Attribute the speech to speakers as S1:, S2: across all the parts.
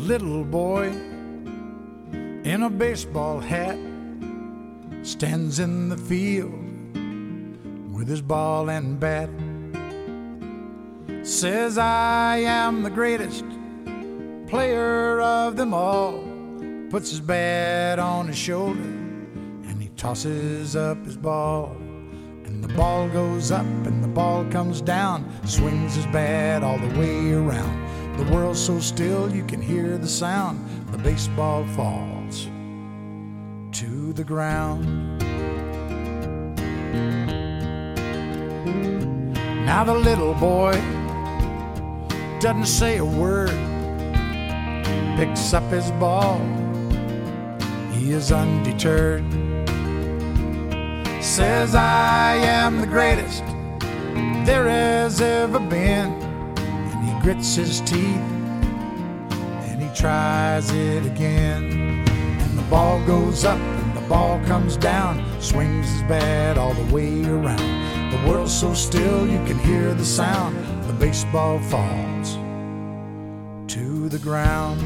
S1: little boy in a baseball hat stands in the field with his ball and bat. Says, I am the greatest player of them all. Puts his bat on his shoulder and he tosses up his ball. And the ball goes up and the ball comes down, swings his bat all the way around. The world's so still you can hear the sound. The baseball falls to the ground. Now the little boy doesn't say a word, picks up his ball, he is undeterred. Says, I am the greatest there has ever been. And he grits his teeth and he tries it again. And the ball goes up and the ball comes down, swings his bat all the way around. The world's so still you can hear the sound. The baseball falls to the ground.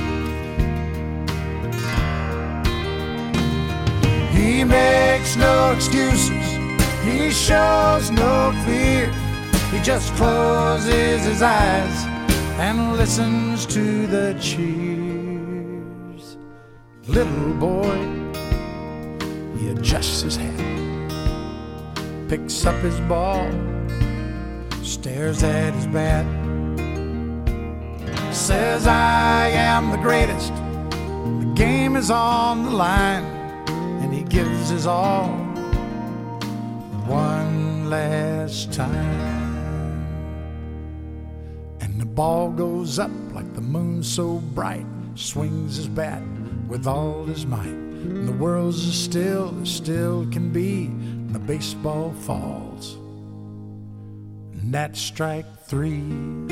S1: He makes no excuses, he shows no fear. He just closes his eyes and listens to the cheers. Little boy, he adjusts his hat, picks up his ball, stares at his bat. Says, I am the greatest, the game is on the line. And he gives his all one last time. And the ball goes up like the moon so bright, swings his bat with all his might. And the world's as still can be. And the baseball falls, and that's strike three.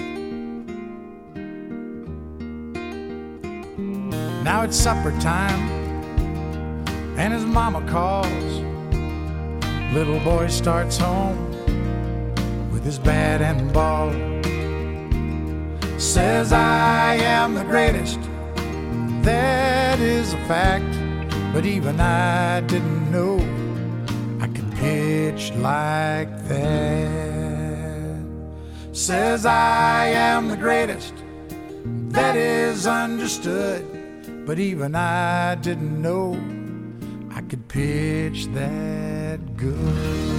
S1: Now it's supper time and his mama calls. Little boy starts home with his bat and ball. Says, I am the greatest, that is a fact. But even I didn't know I could pitch like that. Says, I am the greatest, that is understood. But even I didn't know I could pitch that good.